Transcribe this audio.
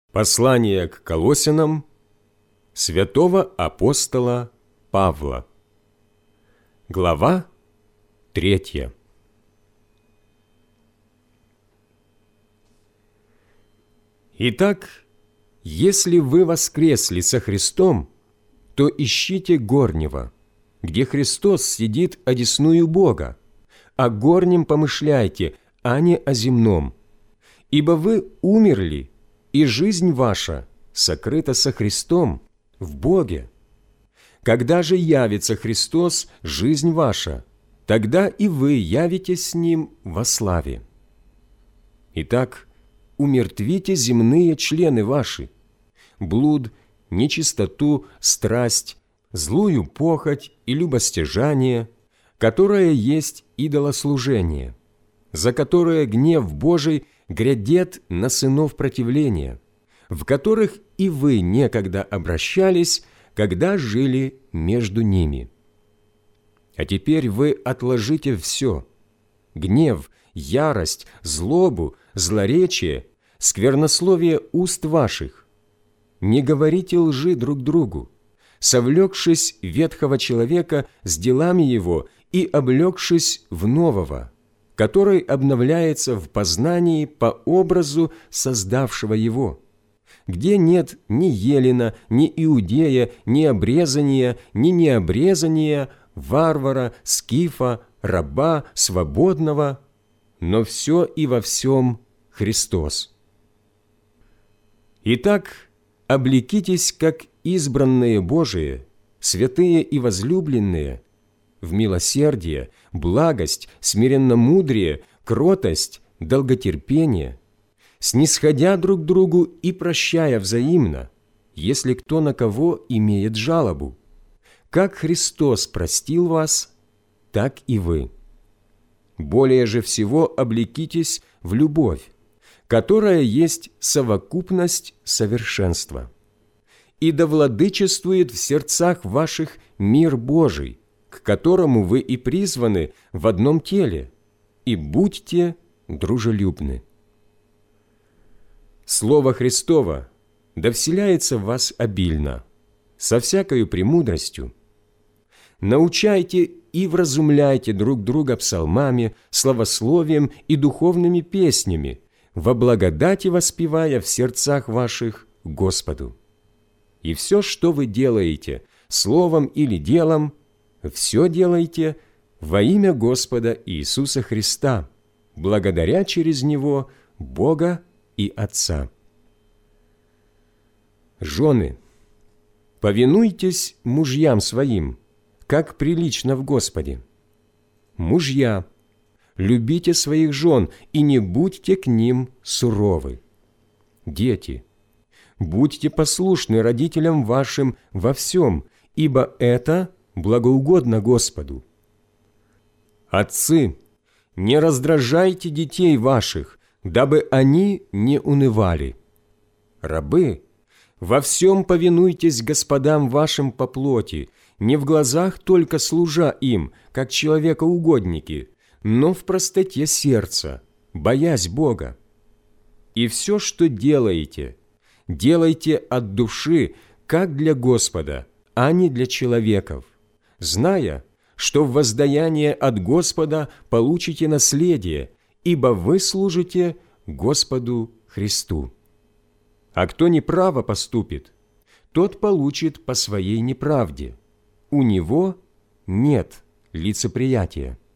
Послание к Колоссянам святого апостола Павла. Глава 3. Итак, если вы воскресли со Христом, то ищите горнего, где Христос сидит одесную Бога, о горнем помышляйте, а не о земном. Ибо вы умерли, и жизнь ваша сокрыта со Христом в Боге. Когда же явится Христос, жизнь ваша, тогда и вы явитесь с Ним во славе. Итак, умертвите земные члены ваши: блуд, нечистоту, страсть, злую похоть и любостяжание, которое есть идолослужение, за которое гнев Божий грядет на сынов противления, в которых и вы некогда обращались, когда жили между ними. А теперь вы отложите все: гнев, ярость, злобу, злоречие, сквернословие уст ваших. Не говорите лжи друг другу, совлекшись ветхого человека с делами его и облегшись в нового, который обновляется в познании по образу создавшего его, где нет ни елена, ни иудея, ни обрезания, ни необрезания, варвара, скифа, раба, свободного, но все и во всем Христос. Итак, облекитесь, как избранные Божии, святые и возлюбленные, в милосердие, благость, смиренномудрие, кротость, долготерпение, снисходя друг другу и прощая взаимно, если кто на кого имеет жалобу. Как Христос простил вас, так и вы. Более же всего облекитесь в любовь, которая есть совокупность совершенства. И да владычествует в сердцах ваших мир Божий, к которому вы и призваны в одном теле, и будьте дружелюбны. Слово Христово да вселяется в вас обильно, со всякою премудростью. Научайте и вразумляйте друг друга псалмами, славословием и духовными песнями, во благодати воспевая в сердцах ваших Господу. И все, что вы делаете, словом или делом, все делайте во имя Господа Иисуса Христа, благодаря через Него Бога и Отца. Жены, повинуйтесь мужьям своим, как прилично в Господе. Мужья, любите своих жен и не будьте к ним суровы. Дети, будьте послушны родителям вашим во всем, ибо это благоугодно Господу. Отцы, не раздражайте детей ваших, дабы они не унывали. Рабы, во всем повинуйтесь господам вашим по плоти, не в глазах только служа им, как человекоугодники, но в простоте сердца, боясь Бога. И все, что делаете, делайте от души, как для Господа, а не для человеков, зная, что в воздаяние от Господа получите наследие, ибо вы служите Господу Христу. А кто неправо поступит, тот получит по своей неправде. У него нет лицеприятия.